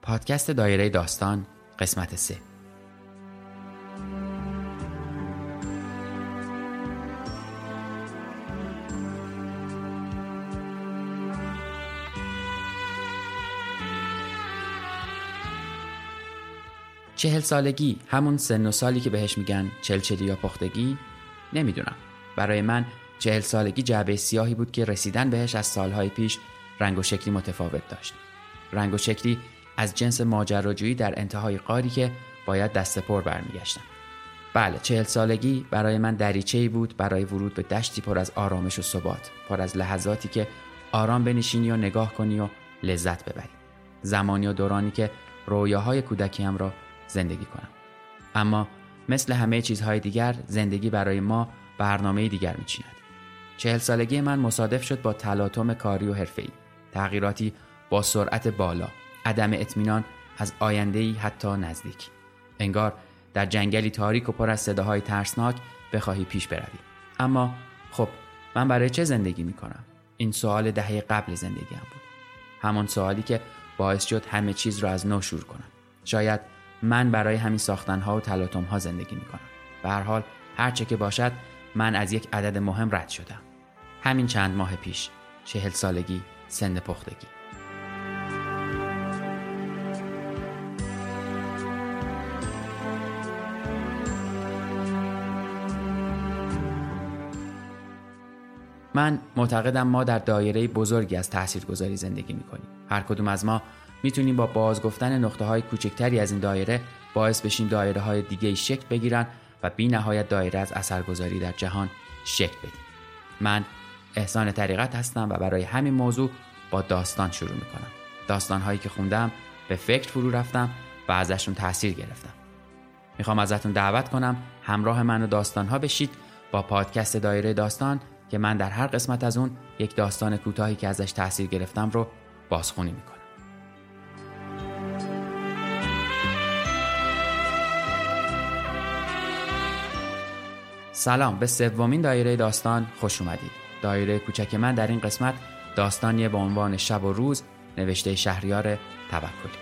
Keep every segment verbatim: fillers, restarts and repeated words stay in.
پادکست دایره داستان قسمت سه. چهل سالگی، همون سن و سالی که بهش میگن چلچلی یا پختگی؟ نمیدونم. برای من چهل سالگی جعبه سیاهی بود که رسیدن بهش از سالهای پیش رنگ و شکلی متفاوت داشت. رنگ و شکلی از جنس ماجراجویی در انتهای غاری که باید دست پر برمیگشتم. بله، چهل سالگی برای من دریچه‌ای بود برای ورود به دشتی پر از آرامش و ثبات، پر از لحظاتی که آرام بنشینی و نگاه کنی و لذت ببری. زمانی و دورانی که رویاهای کودکیم را زندگی کنم. اما مثل همه چیزهای دیگر، زندگی برای ما برنامه دیگر می‌چیند. چهل سالگی من مصادف شد با تلاطم کاری و حرفه‌ای، تغییراتی با سرعت بالا، عدم اطمینان از آینده‌ای حتی نزدیک. انگار در جنگلی تاریک و پر از صداهای ترسناک بخواهی پیش بروی. اما خب من برای چه زندگی می‌کنم؟ این سوال دهه قبل زندگیم بود. همون سوالی که باعث شد همه چیز را از نو شروع کنم. شاید من برای همین ساختن‌ها و تلاطم‌ها زندگی می‌کنم. به هر حال هر چه که باشد، من از یک عدد مهم رد شدم. همین چند ماه پیش، چهل سالگی، سن پختگی. من معتقدم ما در دایره بزرگی از تاثیرگذاری زندگی می‌کنیم. هر کدوم از ما میتونیم با بازگفتن نقطه‌های کوچکتری از این دایره باعث بشیم دایره‌های دیگه‌ای شکل بگیرن و بی نهایت دایره از اثرگذاری در جهان شکل بدیم. من احسان طریقت هستم و برای همین موضوع با داستان شروع می‌کنم. داستان‌هایی که خوندم، به فکر فرو رفتم و ازشون تأثیر گرفتم. میخوام ازتون دعوت کنم همراه من و داستان‌ها بشید با پادکست دایره داستان که من در هر قسمت از اون یک داستان کوتاهی که ازش تأثیر گرفتم رو بازخوانی می‌کنم. سلام، به سومین دایره داستان خوش اومدید. دایره کوچک من در این قسمت داستانیه با عنوان شب و روز، نوشته شهریار توکلی.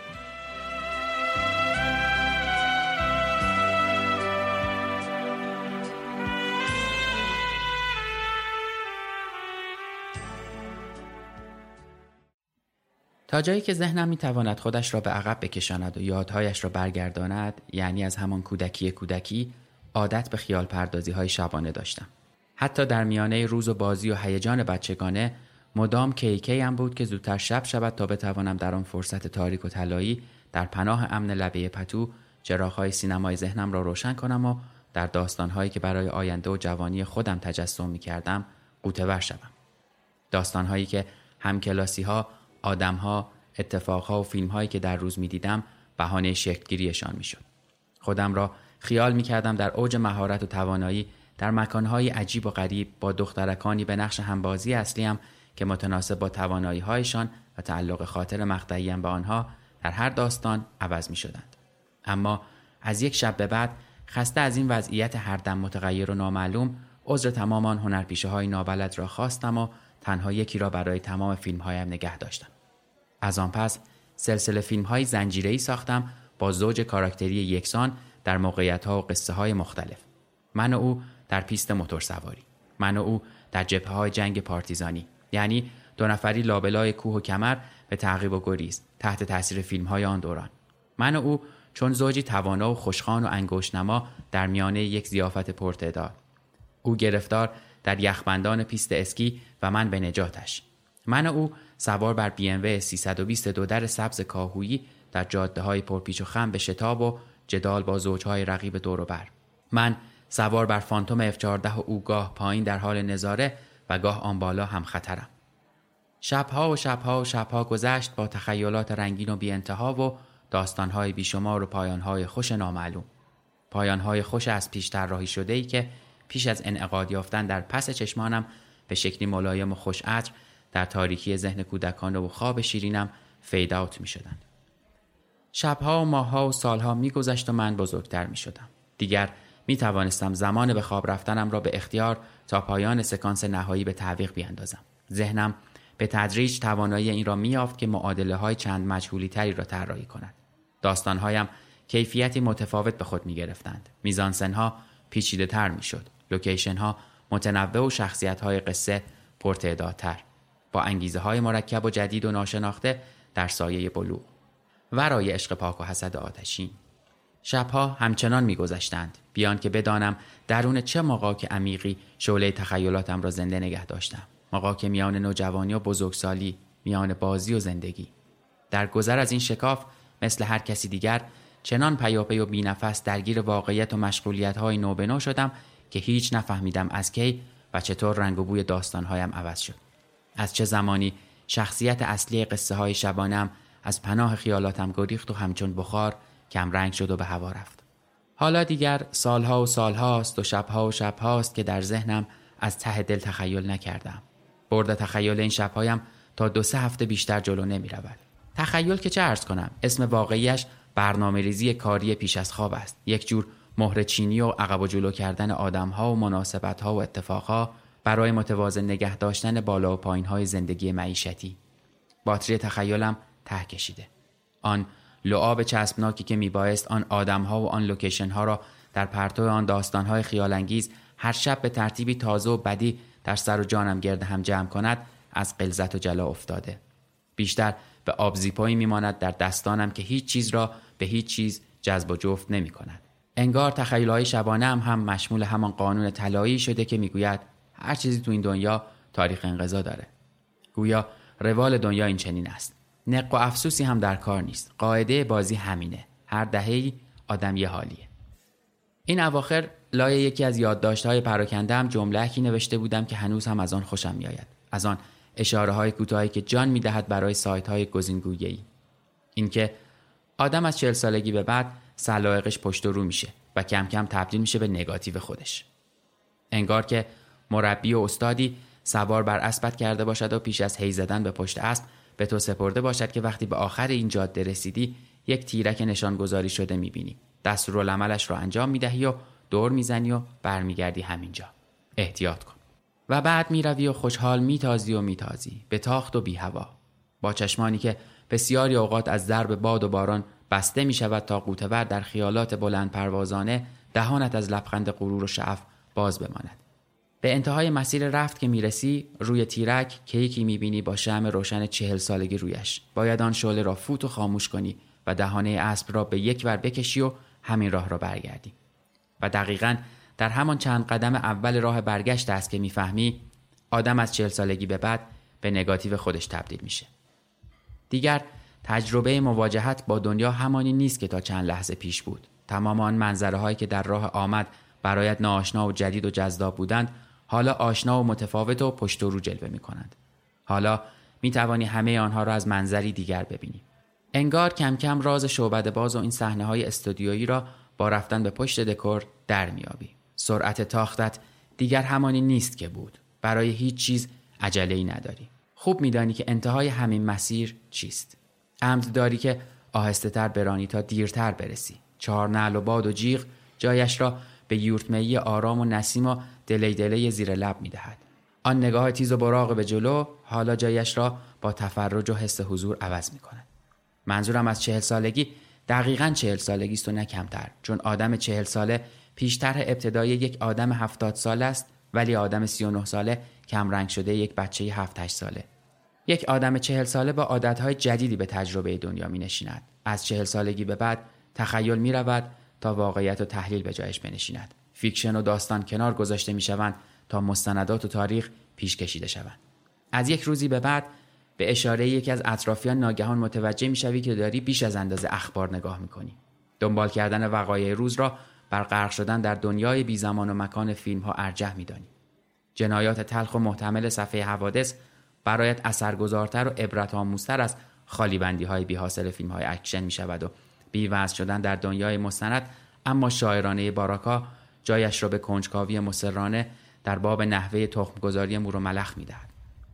تا جایی که ذهنم میتواند خودش را به عقب بکشاند و یادهایش را برگرداند، یعنی از همان کودکی کودکی، عادت به خیال پردازی های شبانه داشتم. حتی در میانه روز و بازی و هیجان بچگانه مدام کیکی هم بود که زودتر شب شود تا بتوانم در آن فرصت تاریک و طلایی در پناه امن لبه پتو چراغ‌های سینمای ذهنم را روشن کنم و در داستان‌هایی که برای آینده و جوانی خودم تجسم می‌کردم غوطه‌ور شوم. داستان‌هایی که همکلاسی‌ها، آدم‌ها، اتفاق‌ها و فیلم‌هایی که در روز می‌دیدم بهانه شکل‌گیریشان می‌شد. خودم را خیال می‌کردم در اوج مهارت و توانایی در مکان‌های عجیب و غریب با دخترکانی به نقش همبازی اصلیم که متناسب با توانایی‌هایشان و تعلق خاطر مقطعی‌ام به آنها در هر داستان عوض می‌شدند. اما از یک شب به بعد خسته از این وضعیت هر دم متغیر و نامعلوم، عذر تمام آن هنرپیشه‌های نابلد را خواستم و تنها یکی را برای تمام فیلم‌هایم نگه داشتم. از آن پس سلسله فیلم‌های زنجیره‌ای ساختم با زوج کاراکتری یکسان در موقعیت‌ها و قصه‌های مختلف. من و او در پیست موتورسواری، من و او در جبهه‌های جنگ پارتیزانی، یعنی دو نفری لابلای کوه و کمر به تعقیب و گریز تحت تاثیر فیلم‌های آن دوران. من و او چون زوجی توانا و خوشخوان و انگشت‌نما در میانه یک ضیافت پرتعداد. او گرفتار در یخبندان پیست اسکی و من به نجاتش. من و او سوار بر بی ام و سیصد و بیست دو در سبز کاهویی در جاده‌های پرپیچ و خم به شتاب و جدال با زوج‌های رقیب دور و بر. من سوار بر فانتوم اف چهارده و او گاه پایین در حال نظاره و گاه آن بالا هم خطرم. شبها و شبها و شبها گذشت با تخیلات رنگین و بی انتها و داستان‌های بیشمار و پایان‌های خوش نامعلوم. پایان‌های خوش از پیش طراحی شده‌ای که پیش از انعقاد یافتن در پس چشمانم به شکلی ملایم و خوش عطر در تاریکی ذهن کودکانه و خواب شیرینم فید اوت می‌شدند. شبها و ماه‌ها و سال‌ها می‌گذشت و من بزرگتر می‌شدم. دیگر می‌توانستم زمان به خواب رفتنم را به اختیار تا پایان سکانس نهایی به تعویق بیاندازم. ذهنم به تدریج توانایی این را می‌یافت که معادله‌های چند مجهولی تری را طراحی کند. داستان‌هایم کیفیتی متفاوت به خود می‌گرفتند. میزانسن‌ها پیچیده‌تر می‌شد. لوکیشن‌ها متنوع و شخصیت‌های قصه پرتعدادتر، با انگیزه‌های مرکب و جدید و ناشناخته در سایه بلوغ، ورای عشق پاک و حسد آتشین. شب‌ها همچنان می‌گذشتند بیان که بدانم درون چه مغاک عمیقی شعله تخیلاتم را زنده نگه داشتم. مغاک میان نوجوانی و بزرگسالی، میان بازی و زندگی. در گذر از این شکاف مثل هر کسی دیگر چنان پیاپی و بی‌نفس درگیر واقعیت و مشغولیت‌های نو به نو شدم که هیچ نفهمیدم از کی و چطور رنگ و بوی داستان‌هایم عوض شد. از چه زمانی شخصیت اصلی قصه‌های شبانه‌ام از پناه خیالاتم گریخت و همچون بخار کم رنگ شد و به هوا رفت. حالا دیگر سالها و سالهاست و شبها و شبهاست که در ذهنم از ته دل تخیل نکردم. برد تخیل این شبهایم تا دو سه هفته بیشتر جلو نمی رود. تخیل که چه عرض کنم، اسم واقعیش برنامه‌ریزی کاری پیش از خواب است. یک جور مهره چینی و عقب و جلو کردن آدم‌ها و مناسبت‌ها و اتفاق‌ها برای متوازن نگه داشتن بالا و پایین‌های زندگی معیشتی. باتری تخیلم ته کشیده. آن لعاب چسبناکی که میبایست آن آدم‌ها و آن لوکیشن‌ها را در پرتو آن داستان‌های خیال‌انگیز هر شب به ترتیبی تازه و بدی در سر و جانم گرد هم جمع کند، از غلظت و جلا افتاده. بیشتر به آبزیپایی میماند در دستانم که هیچ چیز را به هیچ چیز جذب و جفت نمی‌کند. انگار تخیل‌های شبانه‌ام هم مشمول همان قانون طلایی شده که میگوید هر چیزی تو این دنیا تاریخ انقضا داره. گویا روال دنیا این چنین است. نق و افسوسی هم در کار نیست. قاعده بازی همینه. هر دهه‌ای آدم یه حالیه. این اواخر لای یکی از یادداشت‌های پراکنده‌ام جمله‌ای نوشته بودم که هنوز هم از آن خوشم میآید. از آن اشاره‌های کوتاهی که جان می‌دهد برای سایت‌های گزینگویی. اینکه آدم از چهل سالگی به بعد سلایقش پشت و رو میشه و کم کم تبدیل میشه به نگاتیو خودش. انگار که مربی و استادی سوار بر اسبت کرده باشد و پیش از هی زدن به پشت اسب به تو سپرده باشد که وقتی به آخر این جاده رسیدی یک تیرک نشان گذاری شده میبینی. دستورالعملش را انجام میدهی و دور میزنی و برمیگردی همینجا. احتیاط کن. و بعد میروی و خوشحال میتازی و میتازی به تاخت و بی هوا، با چشمانی که بسیاری اوقات از ضرب باد و باران بسته میشود تا غوطه‌ور در خیالات بلند پروازانه دهانت از لبخند غرور و شعف باز بماند. به انتهای مسیر رفت که میرسی، روی تیرک کیکی میبینی با شمع روشن چهل سالگی رویش. باید آن شعله را فوت و خاموش کنی و دهانه اسب را به یک ور بکشی و همین راه را برگردی. و دقیقاً در همان چند قدم اول راه برگشت است که میفهمی آدم از چهل سالگی به بعد به نگاتیو خودش تبدیل میشه. دیگر تجربه مواجهت با دنیا همانی نیست که تا چند لحظه پیش بود. تمام آن منظره هایی که در راه آمد برایت ناآشنا و جدید و جذاب بودند، حالا آشنا و متفاوت و پشت و رو جلوه می کنند. حالا می توانی همه آنها را از منظری دیگر ببینی. انگار کم کم راز شعبده باز و این صحنه های استودیویی را با رفتن به پشت دکور در میابی. سرعت تاختت دیگر همانی نیست که بود. برای هیچ چیز عجله‌ای نداری. خوب میدانی که انتهای همین مسیر چیست. عمد داری که آهسته تر برانی تا دیرتر برسی. چهار نعل و باد و جیغ جایش را به یورتمه‌ای آرام و نسیم و دلی دلی زیر لب میدهد. آن نگاه تیز و براق به جلو حالا جایش را با تفرج و حس حضور عوض میکند. منظورم از چهل سالگی دقیقاً چهل سالگی است و نه کمتر، چون آدم چهل ساله پیشتر ابتدای یک آدم هفتاد ساله است، ولی آدم سی و نه ساله کم رنگ شده یک بچه هفت هشت ساله. یک آدم چهل ساله با عادتهای جدیدی به تجربه دنیا می نشیند. از چهل سالگی به بعد تخیل می رود تا واقعیت و تحلیل به جایش بنشیند. فیکشن و داستان کنار گذاشته می شوند تا مستندات و تاریخ پیش کشیده شوند. از یک روزی به بعد به اشاره یکی از اطرافیان ناگهان متوجه می شوی که داری بیش از اندازه اخبار نگاه می کنی. دنبال کردن وقایع روز را بر غرق شدن در دنیای بی زمان و مکان فیلم ها ارجح می دانی. جنایات تلخ و محتمل صفحه حوادث برایت اثرگذارتر و عبرت آموزتر از خالی بندی های بی حاصل فیلم های اکشن می شود و بی وزن شدن در دنیای مستند اما شاعرانه باراکا جایش را به کنجکاوی مصرانه در باب نحوه تخمگذاری مور و ملخ می دهد.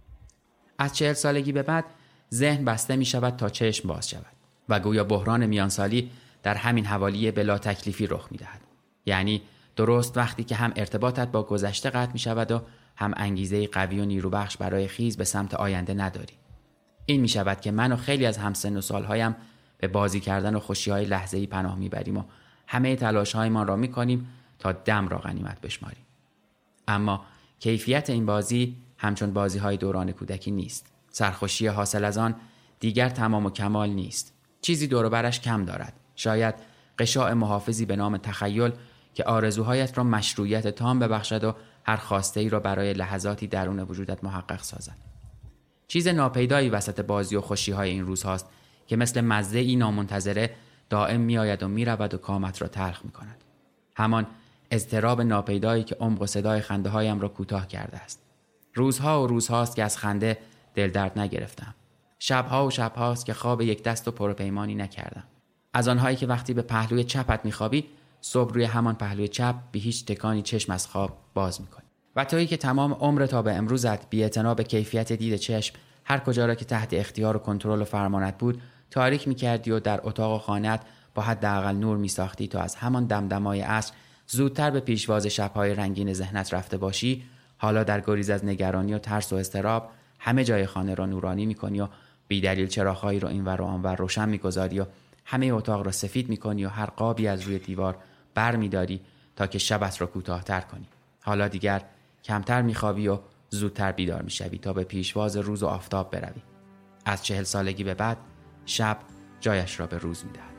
از چهل سالگی به بعد ذهن بسته می شود تا چشم باز شود و گویا بحران میانسالی در همین حوالی بلا تکلیفی رخ می دهد. یعنی درست وقتی که هم ارتباطت با گذشته قطع می شود و هم انگیزه قوی و نیروبخش برای خیز به سمت آینده نداریم. این می شود که من و خیلی از همسن و سالهایم به بازی کردن و خوشی‌های لحظه‌ای پناه میبریم و همه تلاش‌هایمان را می‌کنیم تا دم را غنیمت بشماریم. اما کیفیت این بازی همچون بازی‌های دوران کودکی نیست. سرخوشی حاصل از آن دیگر تمام و کمال نیست. چیزی دور و برش کم دارد. شاید غشاء محافظی به نام تخیل که آرزوهایت را مشروعیت تام ببخشد و هر خواسته‌ای را برای لحظاتی درون وجودت محقق سازد. چیز ناپیدایی وسط بازی و خوشی‌های این روزهاست که مثل مزه‌ای نامنتظره دائم می‌آید و می‌رود و کامت را تلخ می‌کند. همان اضطراب ناپیدایی که عمق و صدای خنده‌هایم را کوتاه کرده است. روزها و روزهاست که از خنده دل درد نگرفتم. شبها و شبهاست که خواب یک دست و پروپیمانی نکردم. از آنهایی که وقتی به پهلوی چپت می‌خوابی، صبح روی همان پهلوی چپ بی هیچ تکانی چشم از خواب باز می‌کنی. و تویی که تمام عمر تا به امروزت بی‌اعتنا به کیفیت دید چشم هر کجا را که تحت اختیار و کنترل و فرمانت بود تاریک می‌کردی و در اتاق و خانه‌ات با حداقل نور می‌ساختی تا از همان دمدمای عصر زودتر به پیشواز شب‌های رنگین ذهنت رفته باشی، حالا در گریز از نگرانی و ترس و اضطراب همه جای خانه را نورانی می‌کنی و بی‌دلیل چراغ‌هایی را اینور و آنور روشن می‌گذاری و همه اتاق را سفید می‌کنی و هر قابی از روی دیوار برمی‌داری تا که شبت را کوتاه‌تر کنی. حالا دیگر کمتر می‌خوابی و زودتر بیدار می‌شوی تا به پیشواز روز و آفتاب بروی. از چهل سالگی به بعد شب جایش را به روز می‌دهد.